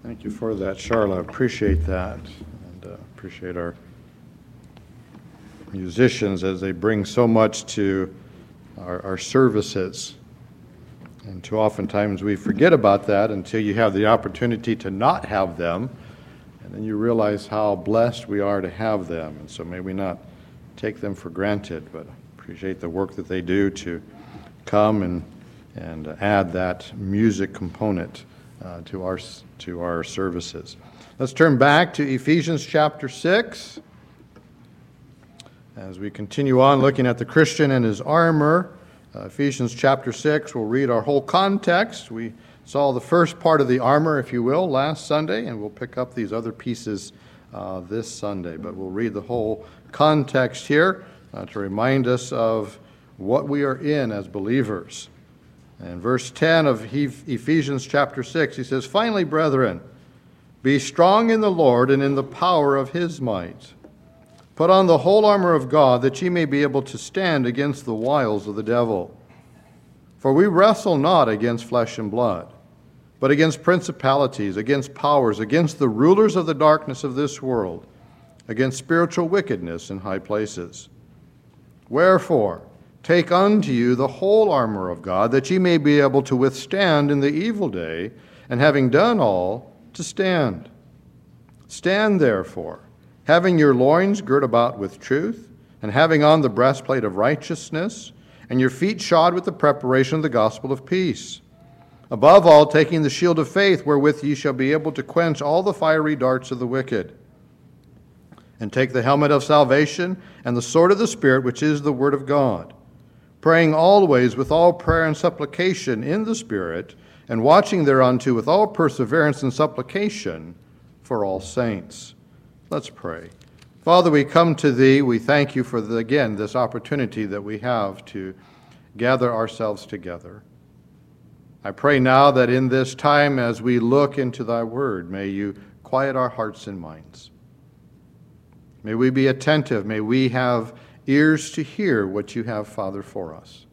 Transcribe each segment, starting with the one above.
Thank you for that, Charlotte. I appreciate that, and appreciate our musicians as they bring so much to our services. And too oftentimes we forget about that until you have the opportunity to not have them, and then you realize how blessed we are to have them. And so may we not take them for granted, but appreciate the work that they do to come and add that music component to our services. Let's turn back to Ephesians chapter 6. As we continue on looking at the Christian and his armor, Ephesians chapter 6, we'll read our whole context. We saw the first part of the armor, if you will, last Sunday, and we'll pick up these other pieces this Sunday. But we'll read the whole context here to remind us of what we are in as believers. And verse 10 of Ephesians chapter 6, he says, "Finally, brethren, be strong in the Lord and in the power of his might. Put on the whole armor of God, that ye may be able to stand against the wiles of the devil. For we wrestle not against flesh and blood, but against principalities, against powers, against the rulers of the darkness of this world, against spiritual wickedness in high places. Wherefore, take unto you the whole armor of God, that ye may be able to withstand in the evil day, and having done all, to stand. Stand therefore, having your loins girt about with truth, and having on the breastplate of righteousness, and your feet shod with the preparation of the gospel of peace. Above all, taking the shield of faith, wherewith ye shall be able to quench all the fiery darts of the wicked. And take the helmet of salvation, and the sword of the Spirit, which is the word of God, praying always with all prayer and supplication in the Spirit, and watching thereunto with all perseverance and supplication for all saints." Let's pray. Father, we come to Thee. We thank You for, again, this opportunity that we have to gather ourselves together. I pray now that in this time, as we look into Thy Word, may You quiet our hearts and minds. May we be attentive. May we have ears to hear what You have, Father, for us.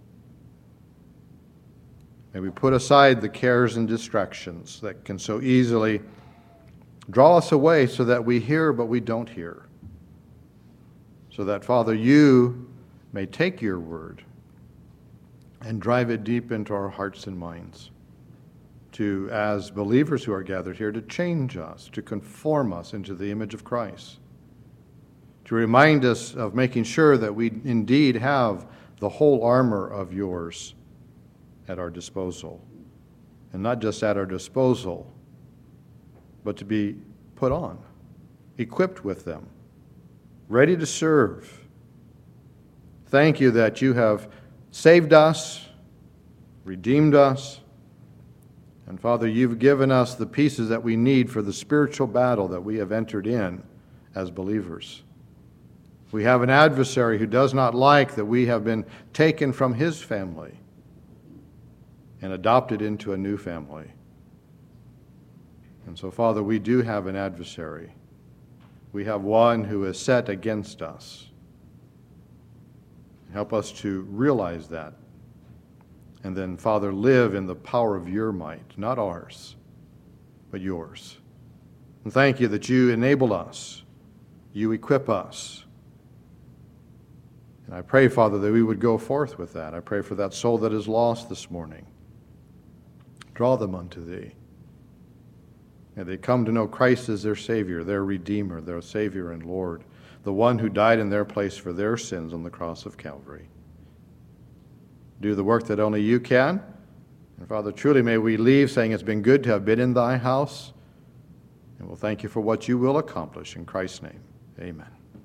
May we put aside the cares and distractions that can so easily draw us away so that we hear but we don't hear. So that, Father, You may take Your word and drive it deep into our hearts and minds to, as believers who are gathered here, to change us, to conform us into the image of Christ, to remind us of making sure that we indeed have the whole armor of Yours at our disposal. And not just at our disposal, but to be put on, equipped with them, ready to serve. Thank You that You have saved us, redeemed us, and Father, You've given us the pieces that we need for the spiritual battle that we have entered in as believers. We have an adversary who does not like that we have been taken from his family and adopted into a new family. And so, Father, we do have an adversary. We have one who is set against us. Help us to realize that. And then, Father, live in the power of Your might, not ours, but Yours. And thank You that You enable us. You equip us. And I pray, Father, that we would go forth with that. I pray for that soul that is lost this morning. Draw them unto Thee. May they come to know Christ as their Savior, their Redeemer, their Savior and Lord, the one who died in their place for their sins on the cross of Calvary. Do the work that only You can. And Father, truly may we leave saying it's been good to have been in Thy house. And we'll thank You for what You will accomplish. In Christ's name, amen.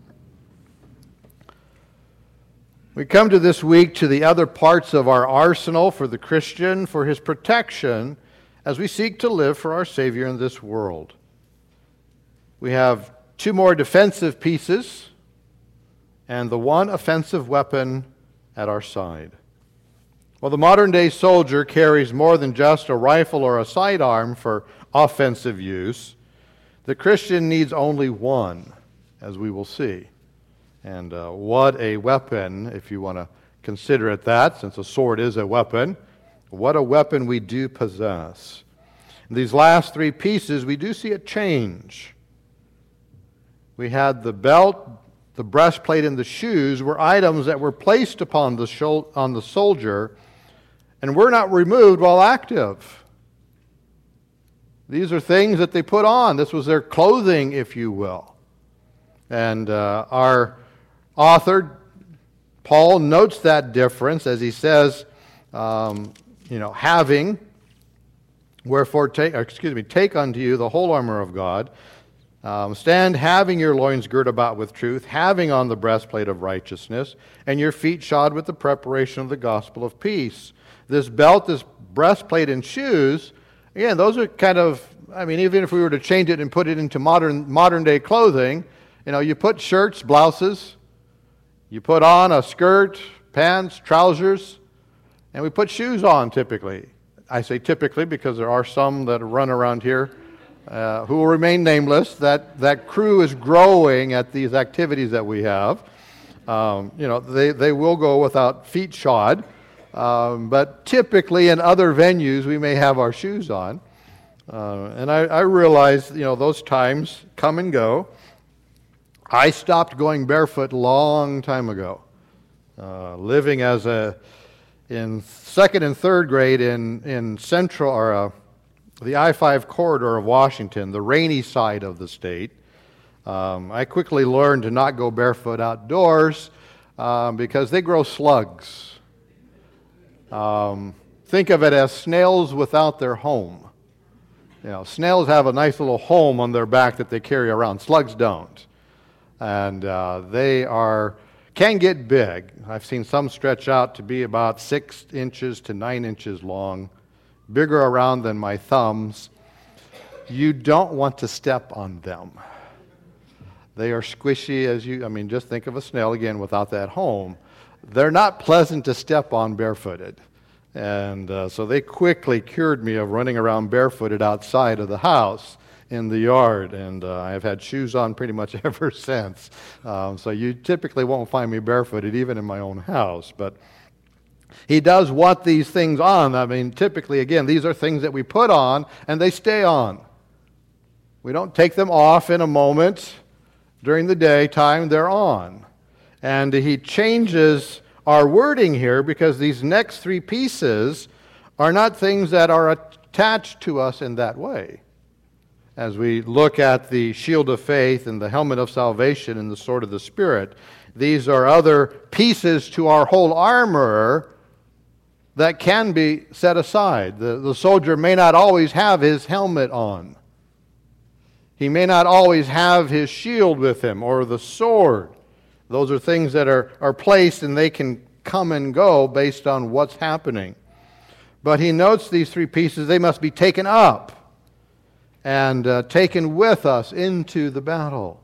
We come to this week to the other parts of our arsenal for the Christian, for his protection, as we seek to live for our Savior in this world. We have two more defensive pieces and the one offensive weapon at our side. Well, the modern-day soldier carries more than just a rifle or a sidearm for offensive use. The Christian needs only one, as we will see. And what a weapon, if you want to consider it that, since a sword is a weapon. What a weapon we do possess. These last three pieces, we do see a change. We had the belt, the breastplate, and the shoes were items that were placed upon on the soldier and were not removed while active. These are things that they put on. This was their clothing, if you will. And our author, Paul, notes that difference as he says, having, wherefore take unto you the whole armor of God. Stand having your loins girt about with truth, having on the breastplate of righteousness, and your feet shod with the preparation of the gospel of peace. This belt, this breastplate, and shoes, again, those are kind of, even if we were to change it and put it into modern day clothing, you put shirts, blouses, you put on a skirt, pants, trousers, and we put shoes on typically. I say typically because there are some that run around here who will remain nameless. That crew is growing at these activities that we have. They will go without feet shod, but typically in other venues we may have our shoes on. And I realize, those times come and go. I stopped going barefoot a long time ago. Living in second and third grade in central, or the I-5 corridor of Washington, the rainy side of the state, I quickly learned to not go barefoot outdoors because they grow slugs. Think of it as snails without their home. Snails have a nice little home on their back that they carry around. Slugs don't. And they can get big. I've seen some stretch out to be about 6 inches to 9 inches long, bigger around than my thumbs. You don't want to step on them. They are squishy just think of a snail again without that home. They're not pleasant to step on barefooted. And so they quickly cured me of running around barefooted outside of the house in the yard, and I've had shoes on pretty much ever since. So you typically won't find me barefooted even in my own house. But he does want these things on. Typically, again, these are things that we put on and they stay on. We don't take them off in a moment. During the daytime, they're on. And he changes our wording here because these next three pieces are not things that are attached to us in that way. As we look at the shield of faith and the helmet of salvation and the sword of the Spirit, these are other pieces to our whole armor that can be set aside. The soldier may not always have his helmet on. He may not always have his shield with him or the sword. Those are things that are placed and they can come and go based on what's happening. But he notes these three pieces, they must be taken up and taken with us into the battle.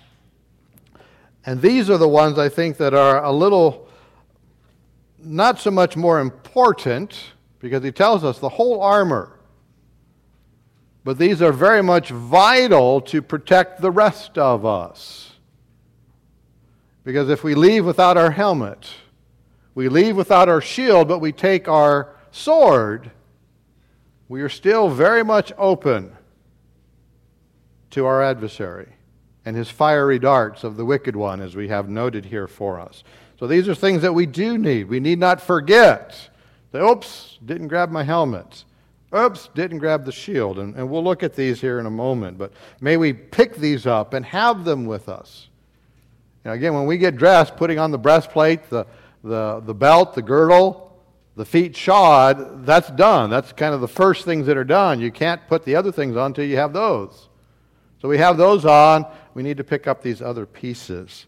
And these are the ones I think that are a little, not so much more important, because he tells us the whole armor. But these are very much vital to protect the rest of us. Because if we leave without our helmet, we leave without our shield, but we take our sword, we are still very much open to our adversary and his fiery darts of the wicked one, as we have noted here for us. So these are things that we do need. We need not forget that, oops, didn't grab my helmet. Oops, didn't grab the shield. And we'll look at these here in a moment. But may we pick these up and have them with us. Again, when we get dressed, putting on the breastplate, the belt, the girdle, the feet shod, that's done. That's kind of the first things that are done. You can't put the other things on until you have those. So we have those on. We need to pick up these other pieces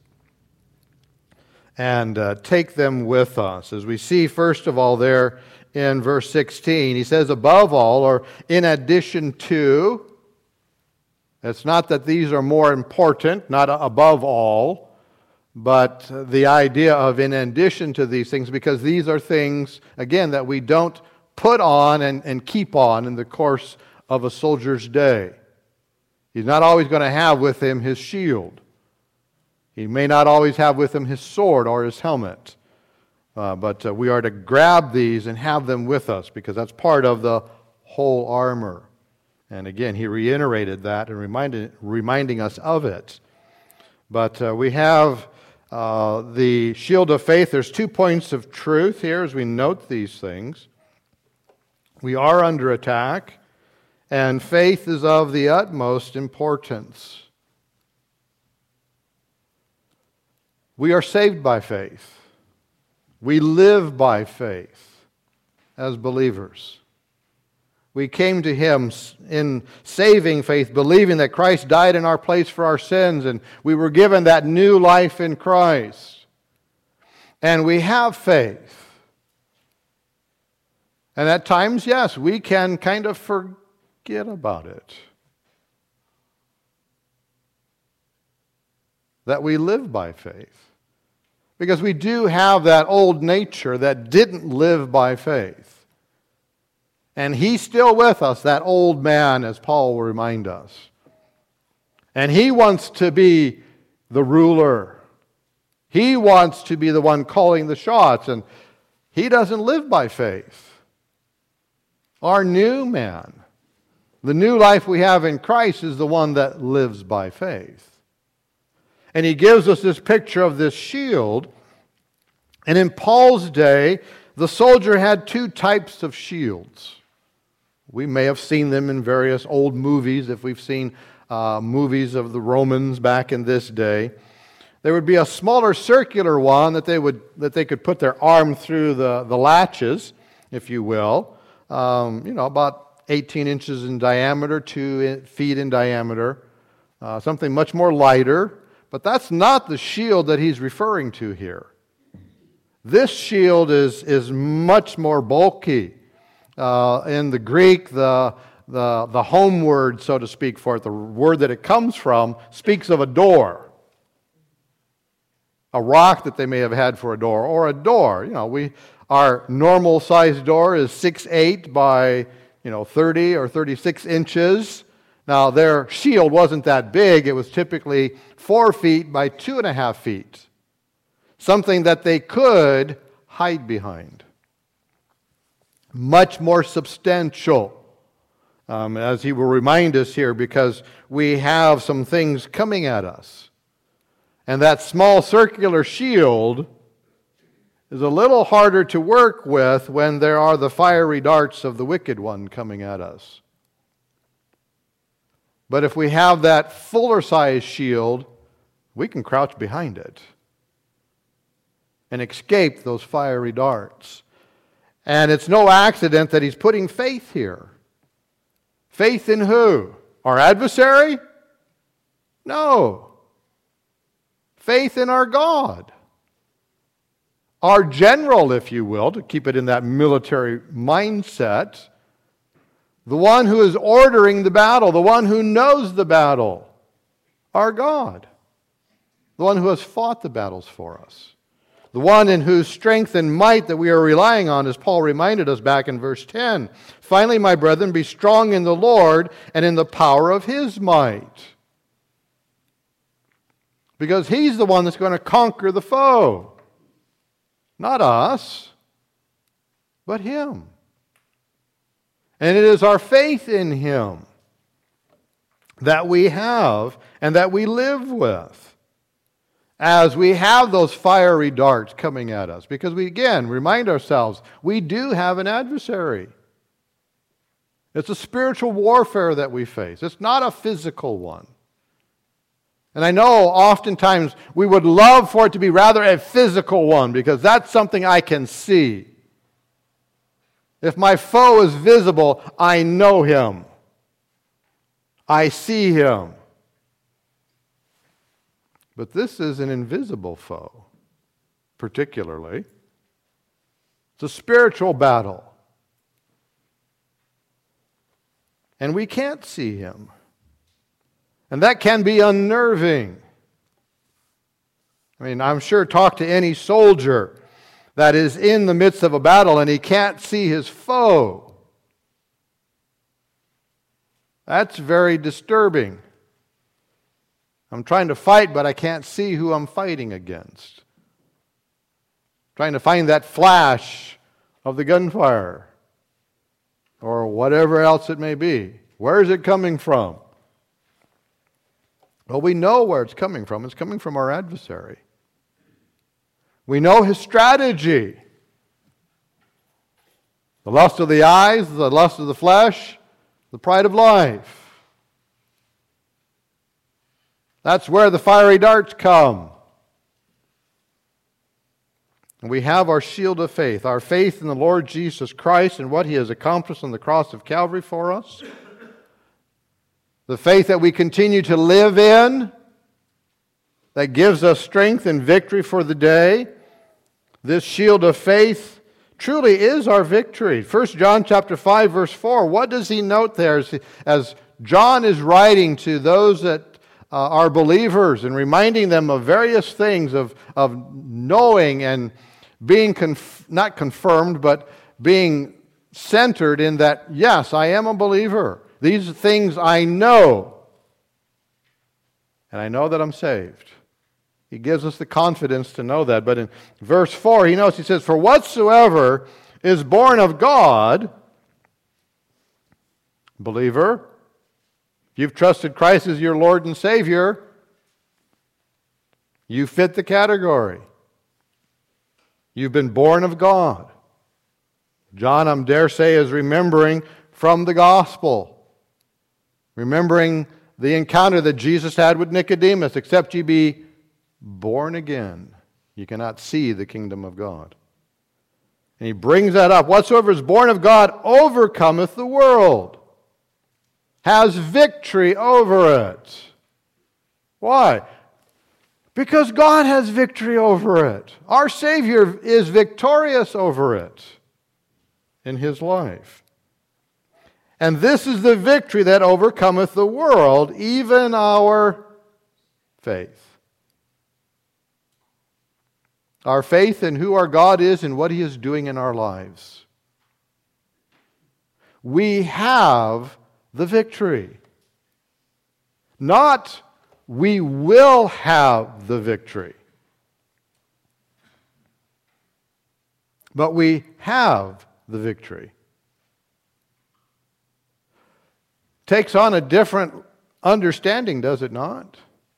and take them with us. As we see, first of all, there in verse 16, he says, above all, or in addition to. It's not that these are more important, not above all, but the idea of in addition to these things, because these are things, again, that we don't put on and keep on in the course of a soldier's day. He's not always going to have with him his shield. He may not always have with him his sword or his helmet. But we are to grab these and have them with us because that's part of the whole armor. And again, he reiterated that and reminding us of it. But we have the shield of faith. There's 2 points of truth here as we note these things. We are under attack, and faith is of the utmost importance. We are saved by faith. We live by faith as believers. We came to Him in saving faith, believing that Christ died in our place for our sins, and we were given that new life in Christ. And we have faith. And at times, yes, we can kind of forget about it. That we live by faith. Because we do have that old nature that didn't live by faith. And he's still with us, that old man, as Paul will remind us. And he wants to be the ruler. He wants to be the one calling the shots. And he doesn't live by faith. Our new man, the new life we have in Christ, is the one that lives by faith. And he gives us this picture of this shield. And in Paul's day, the soldier had 2 types of shields. We may have seen them in various old movies, if we've seen movies of the Romans back in this day. There would be a smaller circular one that they could put their arm through the latches, if you will. About 18 inches in diameter, 2 feet in diameter. Something much more lighter. But that's not the shield that he's referring to here. This shield is much more bulky. In the Greek, the home word, so to speak, for it, the word that it comes from, speaks of a door. A rock that they may have had for a door, or a door. Our normal size door is 6'8" by 30 or 36 inches. Now their shield wasn't that big. It was typically 4 feet by 2.5 feet. Something that they could hide behind. Much more substantial, as he will remind us here, because we have some things coming at us. And that small circular shield is a little harder to work with when there are the fiery darts of the wicked one coming at us. But if we have that fuller size shield, we can crouch behind it and escape those fiery darts. And it's no accident that he's putting faith here. Faith in who? Our adversary? No. Faith in our God. Our general, if you will, to keep it in that military mindset. The one who is ordering the battle, the one who knows the battle. Our God. The one who has fought the battles for us. The one in whose strength and might that we are relying on, as Paul reminded us back in verse 10. Finally, my brethren, be strong in the Lord and in the power of His might. Because He's the one that's going to conquer the foe. Not us, but Him. And it is our faith in Him that we have and that we live with. As we have those fiery darts coming at us. Because we, again, remind ourselves, we do have an adversary. It's a spiritual warfare that we face. It's not a physical one. And I know oftentimes we would love for it to be rather a physical one, because that's something I can see. If my foe is visible, I know him. I see him. But this is an invisible foe, particularly. It's a spiritual battle. And we can't see him. And that can be unnerving. I mean, I'm sure talk to any soldier that is in the midst of a battle and he can't see his foe. That's very disturbing. I'm trying to fight, but I can't see who I'm fighting against. Trying to find that flash of the gunfire or whatever else it may be. Where is it coming from? Well, we know where it's coming from. It's coming from our adversary. We know his strategy. The lust of the eyes, the lust of the flesh, the pride of life. That's where the fiery darts come. And we have our shield of faith, our faith in the Lord Jesus Christ and what he has accomplished on the cross of Calvary for us. The faith that we continue to live in, that gives us strength and victory for the day. This shield of faith truly is our victory. 1 John chapter 5, verse 4, what does he note there as John is writing to those that are believers and reminding them of various things of knowing and being not confirmed, but being centered in that, yes, I am a believer. These things I know. And I know that I'm saved. He gives us the confidence to know that. But in verse 4, he says, for whatsoever is born of God, believer, if you've trusted Christ as your Lord and Savior, you fit the category. You've been born of God. John, I dare say, is remembering from the gospel. Remembering the encounter that Jesus had with Nicodemus. Except ye be born again, you cannot see the kingdom of God. And he brings that up. Whatsoever is born of God overcometh the world. Has victory over it. Why? Because God has victory over it. Our Savior is victorious over it in his life. And this is the victory that overcometh the world, even our faith. Our faith in who our God is and what he is doing in our lives. We have the victory. Not we will have the victory. But we have the victory. Takes on a different understanding, does it not?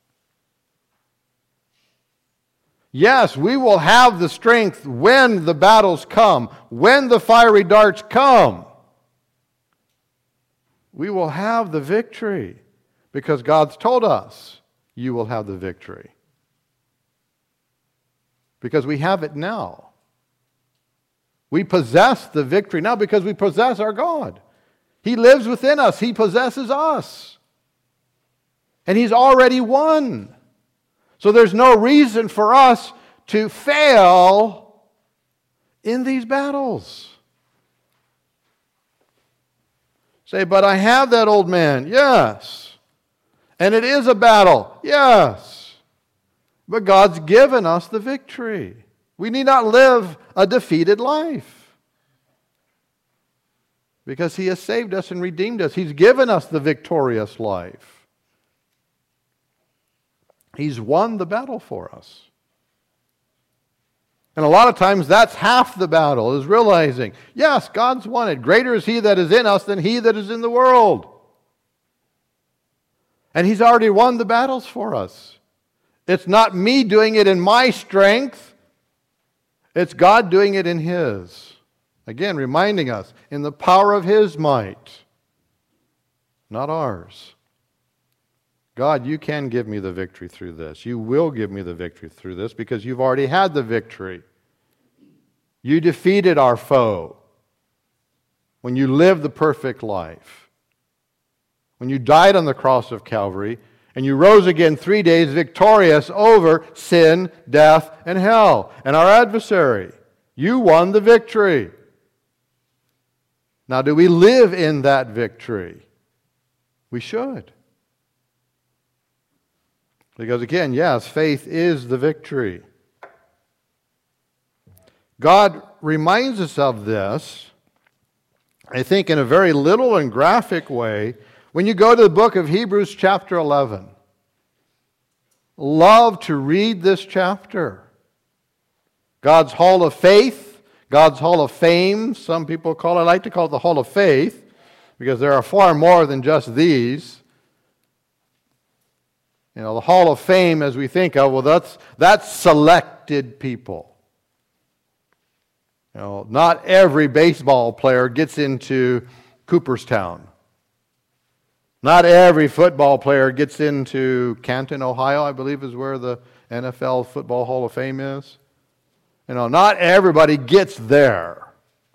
Yes, we will have the strength when the battles come, when the fiery darts come. We will have the victory because God's told us you will have the victory. Because we have it now. We possess the victory now because we possess our God. He lives within us. He possesses us. And he's already won. So there's no reason for us to fail in these battles. Say, but I have that old man. Yes. And it is a battle. Yes. But God's given us the victory. We need not live a defeated life. Because he has saved us and redeemed us. He's given us the victorious life. He's won the battle for us. And a lot of times that's half the battle, is realizing, yes, God's won it. Greater is he that is in us than he that is in the world. And he's already won the battles for us. It's not me doing it in my strength. It's God doing it in his. Again, reminding us, in the power of his might, not ours. God, you can give me the victory through this. You will give me the victory through this because you've already had the victory. You defeated our foe when you lived the perfect life. When you died on the cross of Calvary and you rose again 3 days victorious over sin, death, and hell. And our adversary, you won the victory. Now, do we live in that victory? We should. Because again, yes, faith is the victory. God reminds us of this, I think, in a very little and graphic way when you go to the book of Hebrews chapter 11. Love to read this chapter. God's hall of faith, God's hall of fame, some people call it, I like to call it the hall of faith, because there are far more than just these. The Hall of Fame, as we think of, well, that's selected people. Not every baseball player gets into Cooperstown. Not every football player gets into Canton, Ohio, I believe is where the NFL Football Hall of Fame is. Not everybody gets there.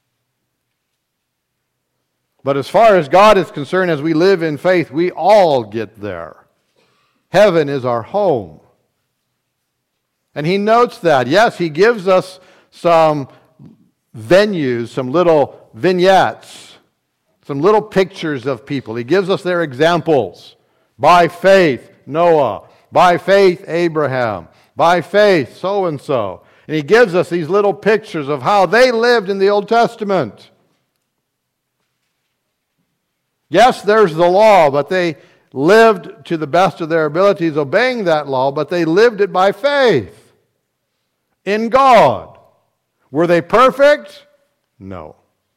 But as far as God is concerned, as we live in faith, we all get there. Heaven is our home. And he notes that. Yes, he gives us some venues, some little vignettes, some little pictures of people. He gives us their examples. By faith, Noah. By faith, Abraham. By faith, so-and-so. And he gives us these little pictures of how they lived in the Old Testament. Yes, there's the law, but they lived to the best of their abilities obeying that law, but they lived it by faith in God. Were they perfect? No.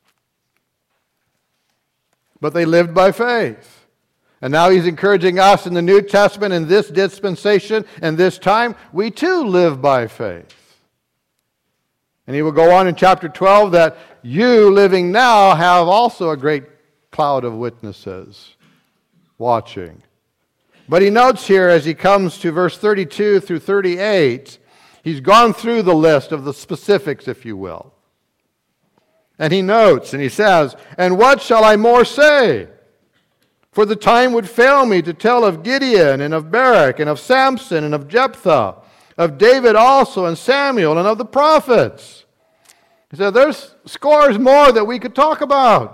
But they lived by faith. And now he's encouraging us in the New Testament, in this dispensation, and this time, we too live by faith. And he will go on in chapter 12 that you living now have also a great cloud of witnesses watching. But he notes here as he comes to verse 32 through 38, he's gone through the list of the specifics, if you will. And he notes, and he says, "And what shall I more say? For the time would fail me to tell of Gideon, and of Barak, and of Samson, and of Jephthah, of David also, and Samuel, and of the prophets." He said, there's scores more that we could talk about.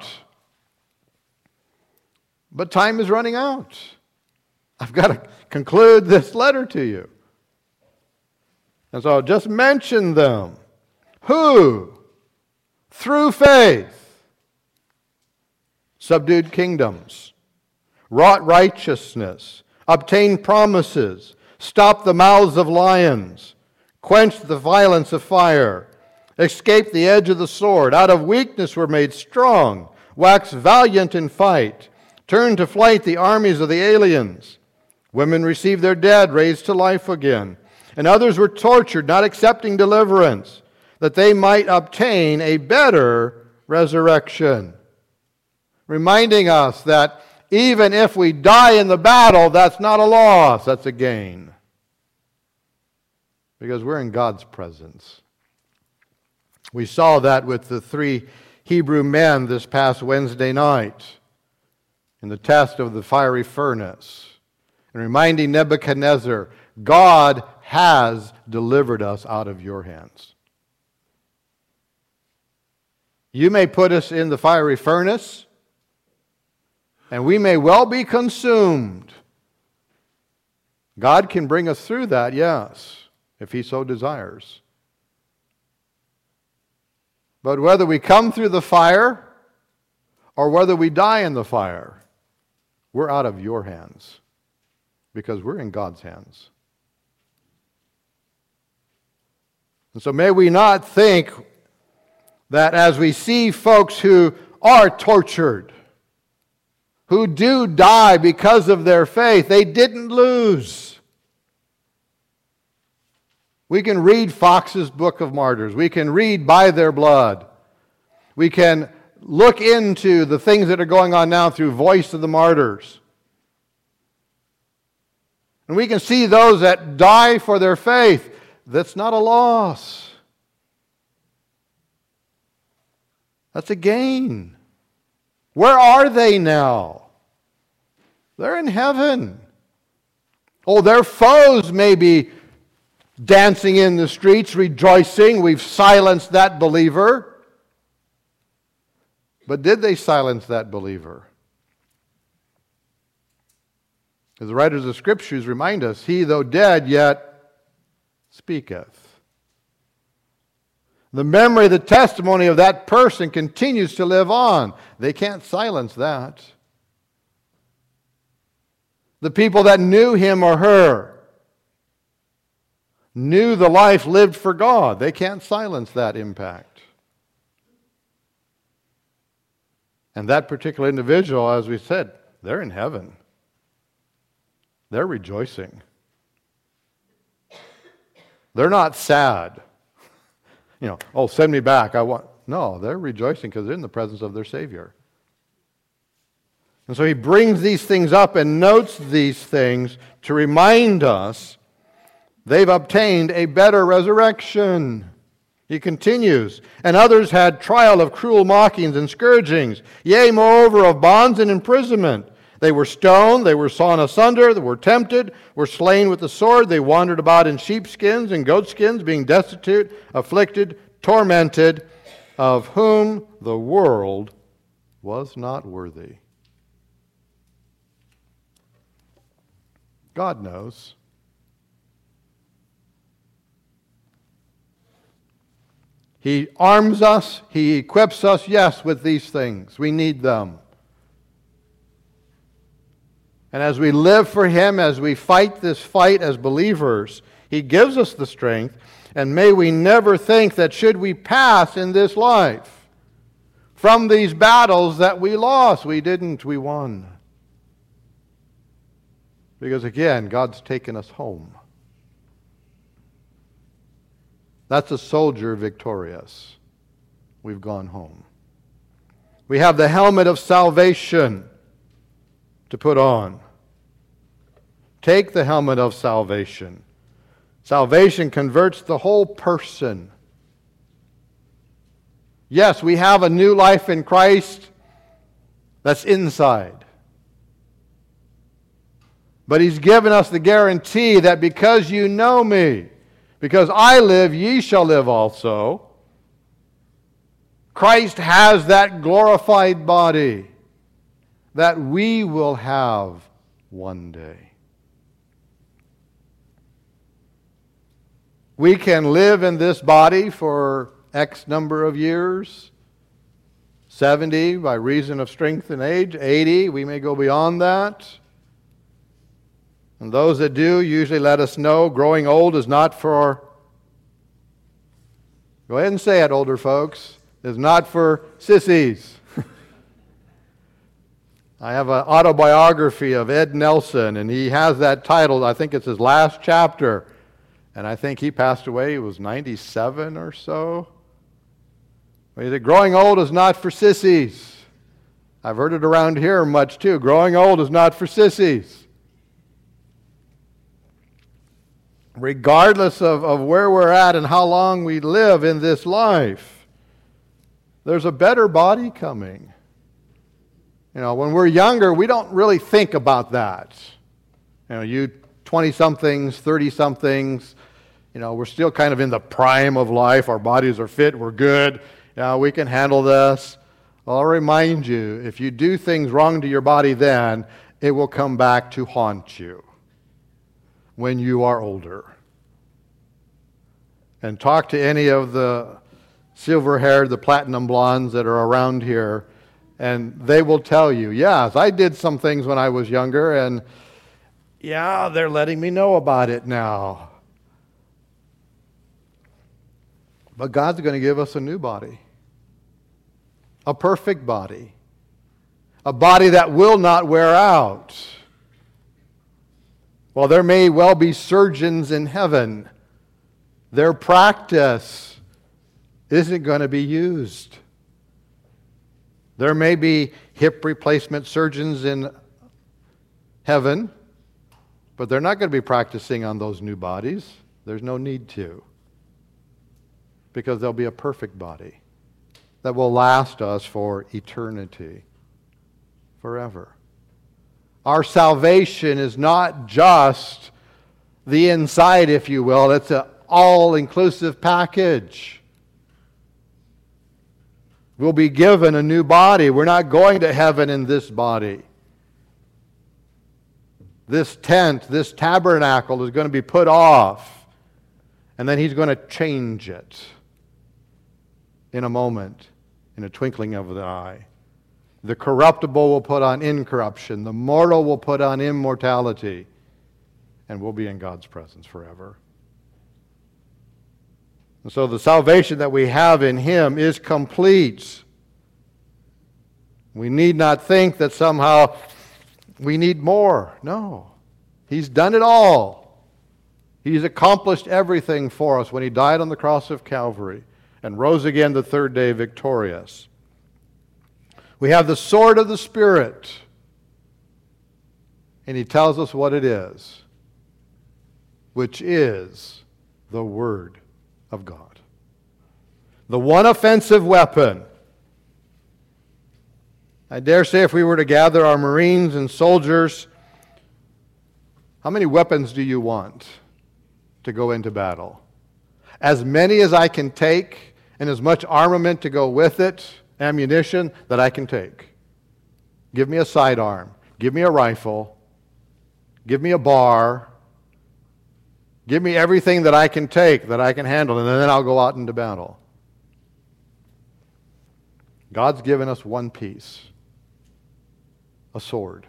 But time is running out. I've got to conclude this letter to you. And so I'll just mention them. Who, through faith, subdued kingdoms, wrought righteousness, obtained promises, stopped the mouths of lions, quenched the violence of fire, escaped the edge of the sword, out of weakness were made strong, waxed valiant in fight, turned to flight the armies of the aliens. Women received their dead raised to life again, and others were tortured, not accepting deliverance, that they might obtain a better resurrection. Reminding us that even if we die in the battle, that's not a loss, that's a gain. Because we're in God's presence. We saw that with the 3 Hebrew men this past Wednesday night in the test of the fiery furnace, and reminding Nebuchadnezzar, God has delivered us out of your hands. You may put us in the fiery furnace, and we may well be consumed. God can bring us through that, yes, if He so desires. But whether we come through the fire or whether we die in the fire, we're out of your hands because we're in God's hands. And so may we not think that as we see folks who are tortured, who do die because of their faith, they didn't lose. We can read Fox's Book of Martyrs. We can read By Their Blood. We can look into the things that are going on now through Voice of the Martyrs. And we can see those that die for their faith. That's not a loss. That's a gain. Where are they now? They're in heaven. Oh, their foes may be dancing in the streets, rejoicing. We've silenced that believer. But did they silence that believer? As the writers of Scriptures remind us, he, though dead, yet speaketh. The memory, the testimony of that person continues to live on. They can't silence that. The people that knew him or her knew the life lived for God. They can't silence that impact. And that particular individual, as we said, they're in heaven. They're rejoicing. They're not sad. Oh, send me back. No, they're rejoicing because they're in the presence of their Savior. And so he brings these things up and notes these things to remind us they've obtained a better resurrection. He continues, and others had trial of cruel mockings and scourgings, yea, moreover, of bonds and imprisonment. They were stoned, they were sawn asunder, they were tempted, were slain with the sword. They wandered about in sheepskins and goatskins, being destitute, afflicted, tormented, of whom the world was not worthy. God knows. He arms us, He equips us, yes, with these things. We need them. And as we live for Him, as we fight this fight as believers, He gives us the strength. And may we never think that should we pass in this life from these battles that we lost. We didn't, we won. Because again, God's taken us home. That's a soldier victorious. We've gone home. We have the helmet of salvation to put on. Take the helmet of salvation. Salvation converts the whole person. Yes, we have a new life in Christ that's inside. But He's given us the guarantee that because you know me, because I live, ye shall live also. Christ has that glorified body that we will have one day. We can live in this body for X number of years, 70 by reason of strength and age, 80, we may go beyond that. And those that do usually let us know growing old is not for, go ahead and say it, older folks, is not for sissies. I have an autobiography of Ed Nelson, and he has that title. I think it's his last chapter. And I think he passed away, he was 97 or so. But he said, growing old is not for sissies. I've heard it around here much too. Growing old is not for sissies. Regardless of where we're at and how long we live in this life, there's a better body coming. When we're younger, we don't really think about that. You 20-somethings, 30-somethings, we're still kind of in the prime of life. Our bodies are fit, we're good, we can handle this. Well, I'll remind you, if you do things wrong to your body then, it will come back to haunt you when you are older. And talk to any of the silver-haired, the platinum blondes that are around here, and they will tell you, yes, I did some things when I was younger, and yeah, they're letting me know about it now. But God's going to give us a new body, a perfect body, a body that will not wear out. Well, there may well be surgeons in heaven. Their practice isn't going to be used. There may be hip replacement surgeons in heaven, but they're not going to be practicing on those new bodies. There's no need to. Because there'll be a perfect body that will last us for eternity, forever. Our salvation is not just the inside, if you will. It's an all-inclusive package. We'll be given a new body. We're not going to heaven in this body. This tent, this tabernacle is going to be put off, and then He's going to change it in a moment, in a twinkling of the eye. The corruptible will put on incorruption. The mortal will put on immortality. And we'll be in God's presence forever. And so the salvation that we have in Him is complete. We need not think that somehow we need more. No. He's done it all. He's accomplished everything for us when He died on the cross of Calvary and rose again the third day victorious. We have the sword of the Spirit, and He tells us what it is, which is the Word of God. The one offensive weapon. I dare say if we were to gather our Marines and soldiers, how many weapons do you want to go into battle? As many as I can take, and as much armament to go with it, ammunition, that I can take. Give me a sidearm. Give me a rifle. Give me a bar. Give me everything that I can take, that I can handle, and then I'll go out into battle. God's given us one piece. A sword.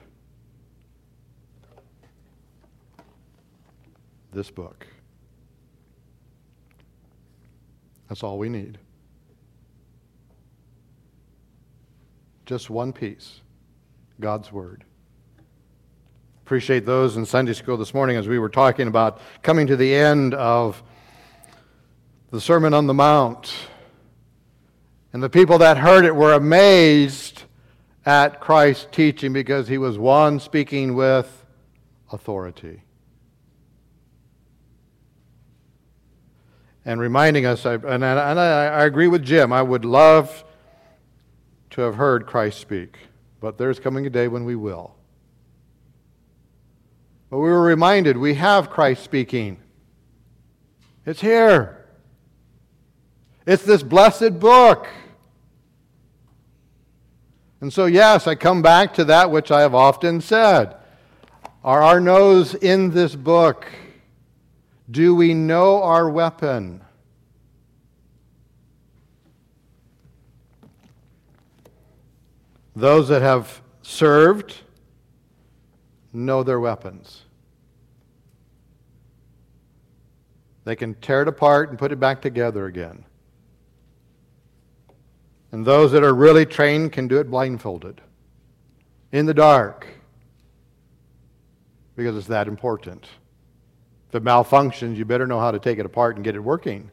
This book. That's all we need. Just one piece. God's Word. Appreciate those in Sunday school this morning as we were talking about coming to the end of the Sermon on the Mount. And the people that heard it were amazed at Christ's teaching because He was one speaking with authority. And reminding us, I agree with Jim, I would love to have heard Christ speak, but there's coming a day when we will. But we were reminded we have Christ speaking. It's here. It's this blessed book. And so, yes, I come back to that which I have often said. Are our no's in this book? Do we know our weapon? Those that have served know their weapons. They can tear it apart and put it back together again. And those that are really trained can do it blindfolded, in the dark, because it's that important. If it malfunctions, you better know how to take it apart and get it working.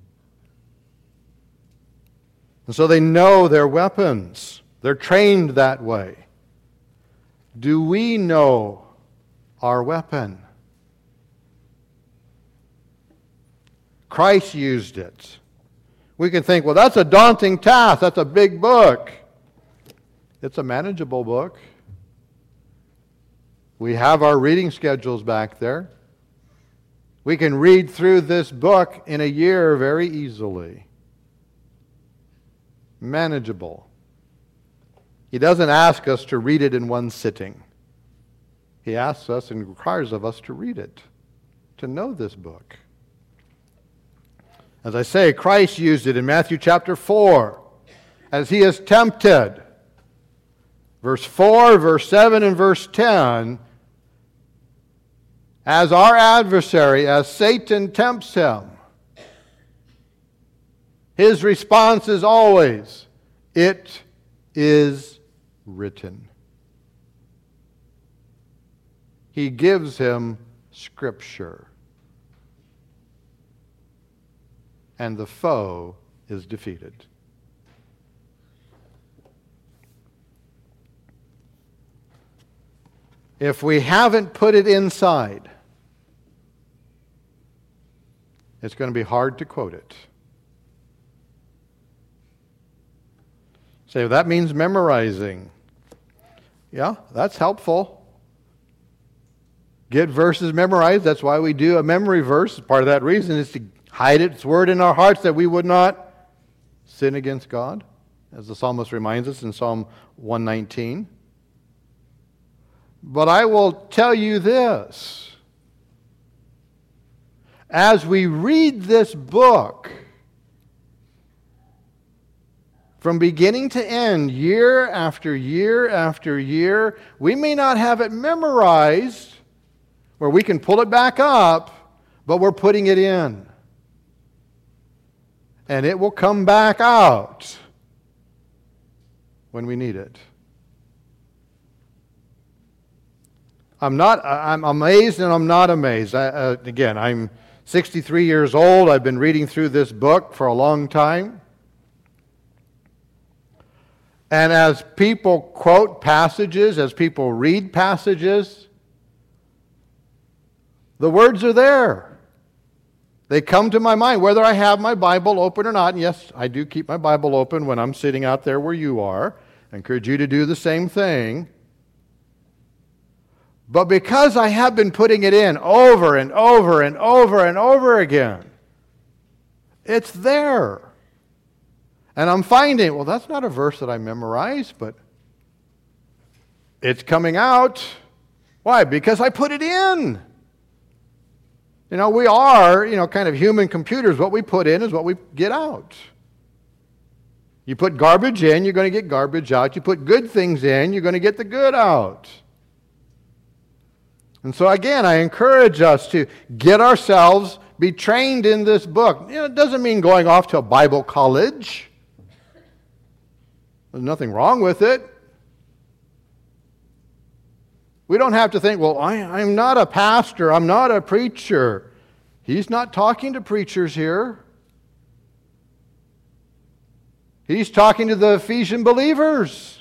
And so they know their weapons. They're trained that way. Do we know our weapon? Christ used it. We can think, well, that's a daunting task. That's a big book. It's a manageable book. We have our reading schedules back there. We can read through this book in a year very easily. Manageable. He doesn't ask us to read it in one sitting. He asks us and requires of us to read it, to know this book. As I say, Christ used it in Matthew chapter 4 as He is tempted. Verse 4, verse 7, and verse 10, as our adversary, as Satan tempts Him, His response is always, "It is written." He gives him Scripture. And the foe is defeated. If we haven't put it inside, it's going to be hard to quote it. Say, well, that means memorizing. Yeah, that's helpful. Get verses memorized. That's why we do a memory verse. Part of that reason is to hide its word in our hearts that we would not sin against God, as the psalmist reminds us in Psalm 119. But I will tell you this. As we read this book, from beginning to end, year after year after year, we may not have it memorized, where we can pull it back up, but we're putting it in. And it will come back out when we need it. I'm amazed and I'm not amazed. Again, I'm 63 years old. I've been reading through this book for a long time. And as people quote passages, as people read passages, the words are there. They come to my mind, whether I have my Bible open or not. And yes, I do keep my Bible open when I'm sitting out there where you are. I encourage you to do the same thing. But because I have been putting it in over and over and over and over again, it's there. And I'm finding, well, that's not a verse that I memorized, but it's coming out. Why? Because I put it in. We are, kind of human computers. What we put in is what we get out. You put garbage in, you're going to get garbage out. You put good things in, you're going to get the good out. And so again, I encourage us to get ourselves, be trained in this book. It doesn't mean going off to a Bible college. There's nothing wrong with it. We don't have to think, well, I'm not a pastor, I'm not a preacher. He's not talking to preachers here. He's talking to the Ephesian believers.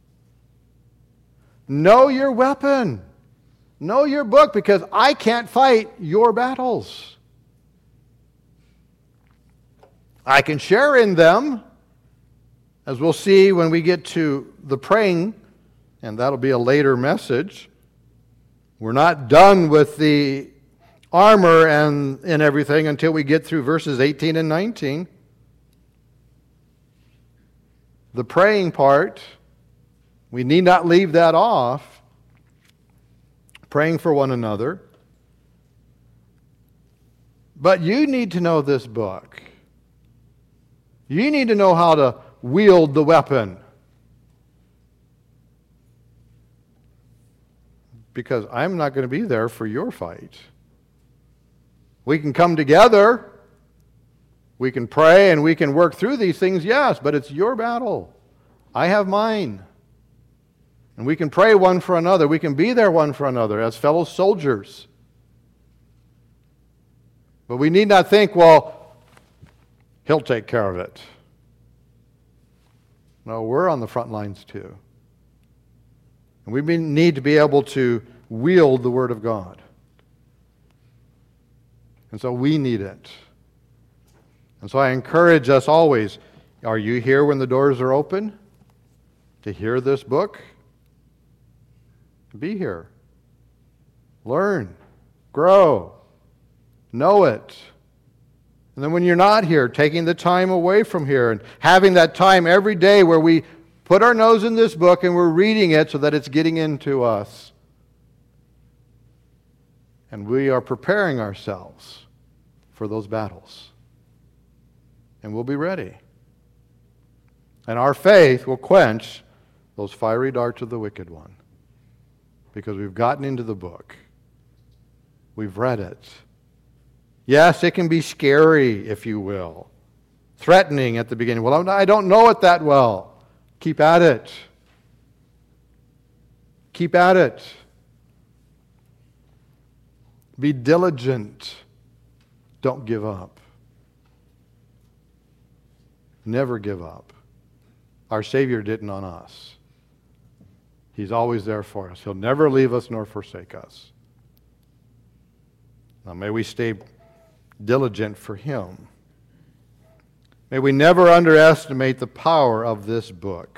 Know your weapon. Know your book, because I can't fight your battles. I can share in them, as we'll see when we get to the praying, and that'll be a later message. We're not done with the armor and everything until we get through verses 18 and 19. The praying part, we need not leave that off. Praying for one another. But you need to know this book. You need to know how to wield the weapon. Because I'm not going to be there for your fight. We can come together. We can pray and we can work through these things, yes, but it's your battle. I have mine. And we can pray one for another. We can be there one for another as fellow soldiers. But we need not think, well, he'll take care of it. No, we're on the front lines too. And we need to be able to wield the Word of God. And so we need it. And so I encourage us always, are you here when the doors are open to hear this book? Be here. Learn. Grow. Know it. And then when you're not here, taking the time away from here and having that time every day where we put our nose in this book and we're reading it so that it's getting into us. And we are preparing ourselves for those battles. And we'll be ready. And our faith will quench those fiery darts of the wicked one. Because we've gotten into the book. We've read it. Yes, it can be scary, if you will. Threatening at the beginning. Well, I don't know it that well. Keep at it. Keep at it. Be diligent. Don't give up. Never give up. Our Savior didn't on us. He's always there for us. He'll never leave us nor forsake us. Now may we stay diligent for Him. May we never underestimate the power of this book.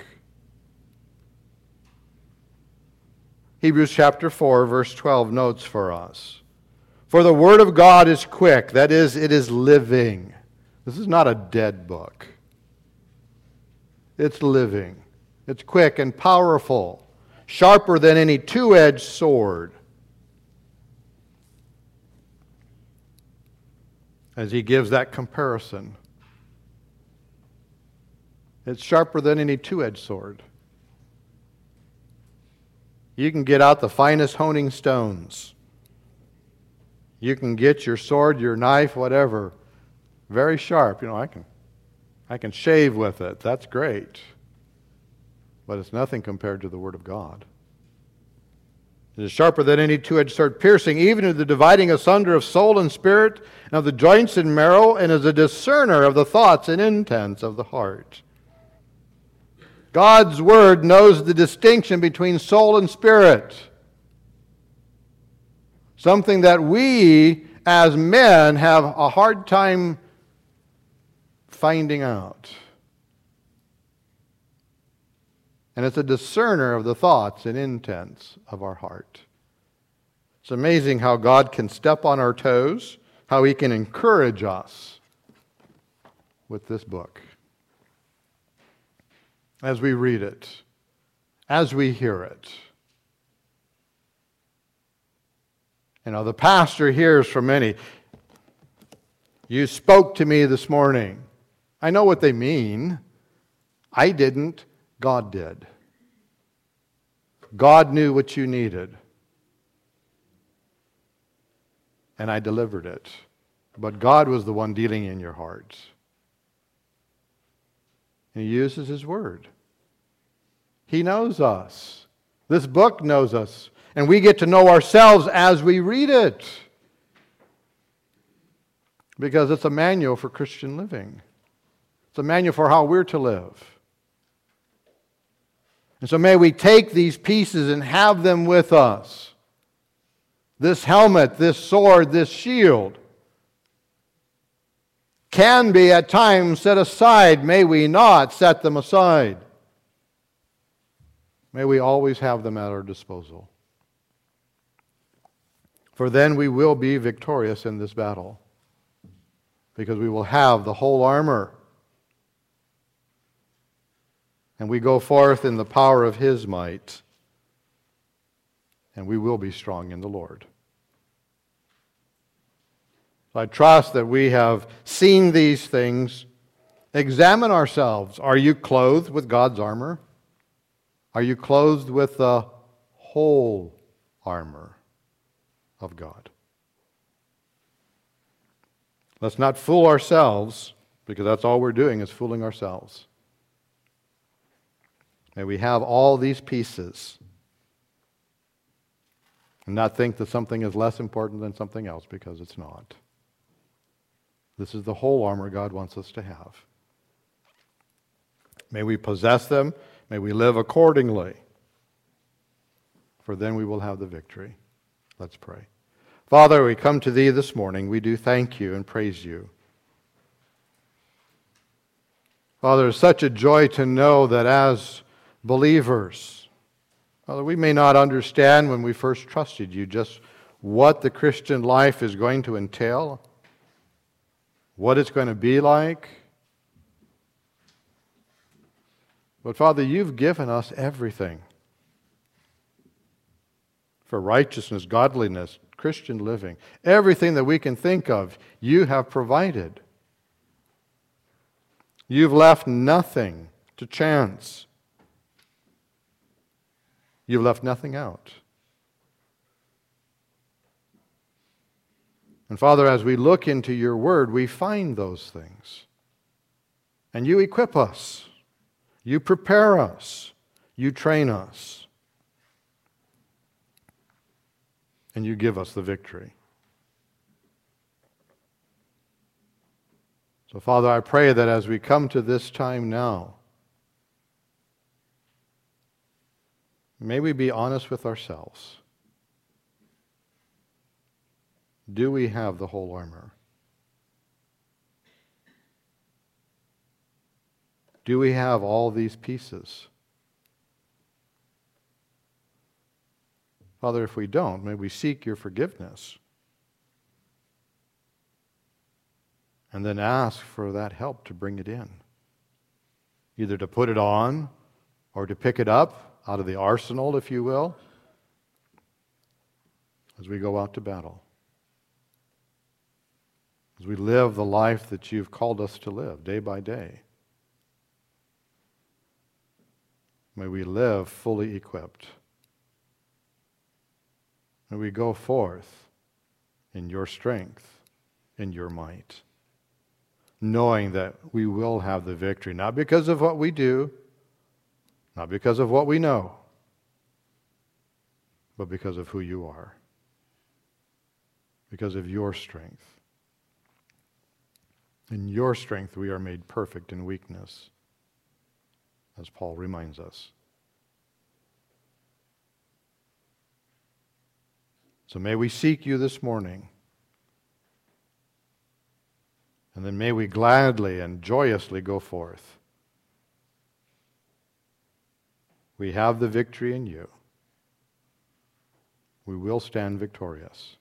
Hebrews chapter 4, verse 12 notes for us. For the Word of God is quick, that is, it is living. This is not a dead book. It's living. It's quick and powerful. Sharper than any two-edged sword. As he gives that comparison. It's sharper than any two-edged sword. You can get out the finest honing stones. You can get your sword, your knife, whatever, very sharp. I can shave with it. That's great. But it's nothing compared to the Word of God. It is sharper than any two-edged sword, piercing even to the dividing asunder of soul and spirit, and of the joints and marrow, and is a discerner of the thoughts and intents of the heart. God's Word knows the distinction between soul and spirit. Something that we, as men, have a hard time finding out. And it's a discerner of the thoughts and intents of our heart. It's amazing how God can step on our toes, how He can encourage us with this book. As we read it, as we hear it. You know, the pastor hears from many, "You spoke to me this morning." I know what they mean. I didn't. God did. God knew what you needed. And I delivered it. But God was the one dealing in your heart. And He uses His Word. He knows us. This book knows us. And we get to know ourselves as we read it. Because it's a manual for Christian living. It's a manual for how we're to live. And so may we take these pieces and have them with us. This helmet, this sword, this shield can be at times set aside. May we not set them aside. May we always have them at our disposal. For then we will be victorious in this battle. Because we will have the whole armor. And we go forth in the power of His might. And we will be strong in the Lord. So I trust that we have seen these things. Examine ourselves. Are you clothed with God's armor? Are you clothed with the whole armor of God? Let's not fool ourselves, because that's all we're doing is fooling ourselves. May we have all these pieces and not think that something is less important than something else, because it's not. This is the whole armor God wants us to have. May we possess them. May we live accordingly. For then we will have the victory. Let's pray. Father, we come to Thee this morning. We do thank You and praise You. Father, it's such a joy to know that as believers, Father, we may not understand when we first trusted You just what the Christian life is going to entail, what it's going to be like. But Father, You've given us everything for righteousness, godliness, Christian living. Everything that we can think of, You have provided. You've left nothing to chance. You've left nothing out. And Father, as we look into Your Word, we find those things. And You equip us. You prepare us. You train us. And You give us the victory. So, Father, I pray that as we come to this time now, may we be honest with ourselves. Do we have the whole armor? Do we have all these pieces? Father, if we don't, may we seek Your forgiveness. And then ask for that help to bring it in. Either to put it on or to pick it up out of the arsenal, if you will, as we go out to battle. As we live the life that You've called us to live day by day. May we live fully equipped. May we go forth in Your strength, in Your might, knowing that we will have the victory, not because of what we do, not because of what we know, but because of who you are, because of your strength. In your strength we are made perfect in weakness, as Paul reminds us. So may we seek you this morning, and then may we gladly and joyously go forth. We have the victory in you. We will stand victorious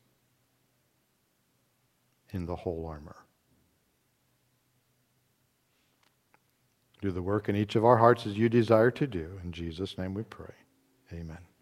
in the whole armor. Do the work in each of our hearts as you desire to do. In Jesus' name we pray. Amen.